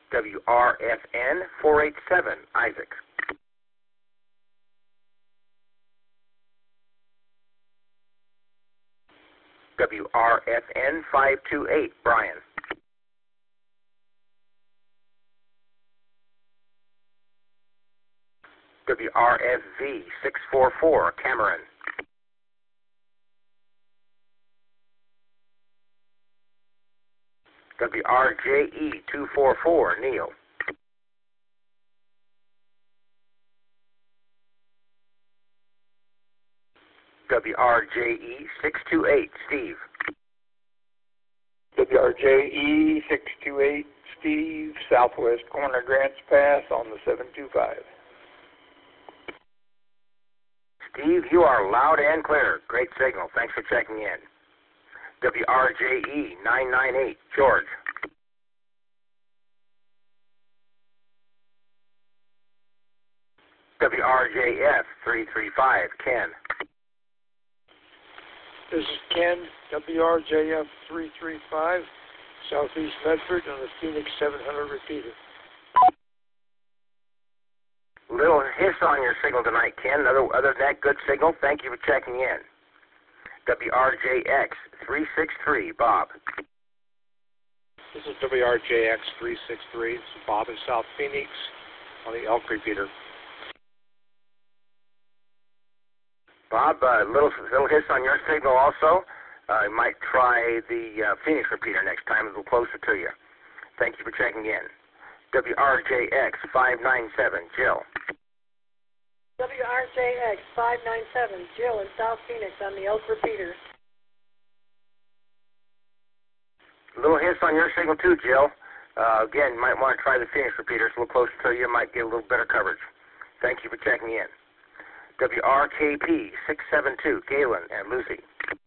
WRFN 487, Isaac. WRFN 528, Brian. WRFV 644, Cameron. WRJE 244, Neil. WRJE 628, Steve. WRJE 628, Steve, southwest corner Grants Pass on the 725. Steve, you are loud and clear. Great signal. Thanks for checking in. WRJE 998, George. WRJF 335, Ken. This is Ken, WRJF 335, Southeast Medford on the Phoenix 700 repeater. Little hiss on your signal tonight, Ken. Other than that, good signal. Thank you for checking in. WRJX 363, Bob. This is WRJX 363. This is Bob in South Phoenix on the Elk repeater. Bob, little hiss on your signal also. You might try the Phoenix repeater next time. A little closer to you. Thank you for checking in. WRJX 597, Jill. WRJX 597, Jill in South Phoenix on the Elk repeater. A little hiss on your signal too, Jill. Again, you might want to try the Phoenix repeater. It's a little closer to you. Might get a little better coverage. Thank you for checking in. WRKP 672, Galen and Lucy.